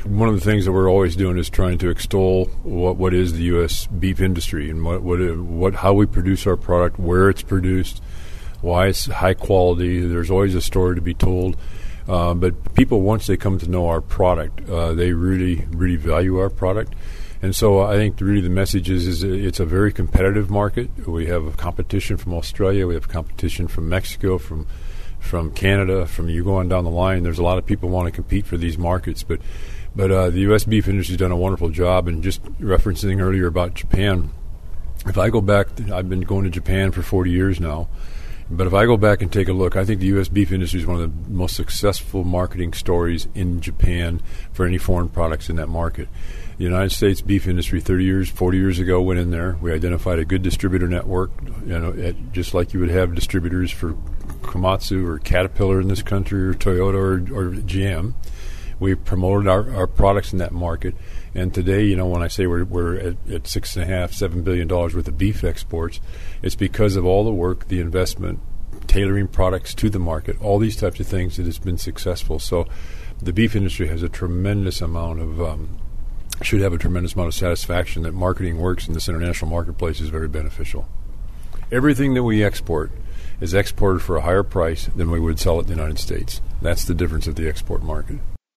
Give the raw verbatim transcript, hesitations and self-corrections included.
one of the things that we're always doing is trying to extol what what is the U S beef industry and what what what how we produce our product, where it's produced, why it's high quality. There's always a story to be told. Uh, but people, once they come to know our product, uh, they really, really value our product. And so I think really the message is, is it's a very competitive market. We have competition from Australia. We have competition from Mexico, from from Canada, from you go on down the line. There's a lot of people want to compete for these markets. But but uh, the U S beef industry has done a wonderful job. And just referencing earlier about Japan, if I go back, I've been going to Japan for forty years now. But if I go back and take a look, I think the U S beef industry is one of the most successful marketing stories in Japan for any foreign products in that market. The United States beef industry thirty years, forty years ago went in there. We identified a good distributor network, you know, at, just like you would have distributors for Komatsu or Caterpillar in this country or Toyota or, or G M. We promoted our, our products in that market. And today, you know, when I say we're, we're at, at six and a half, seven billion dollars worth of beef exports, it's because of all the work, the investment, tailoring products to the market, all these types of things that has been successful. So the beef industry has a tremendous amount of, um, should have a tremendous amount of satisfaction that marketing works in this international marketplace is very beneficial. Everything that we export is exported for a higher price than we would sell it in the United States. That's the difference of the export market.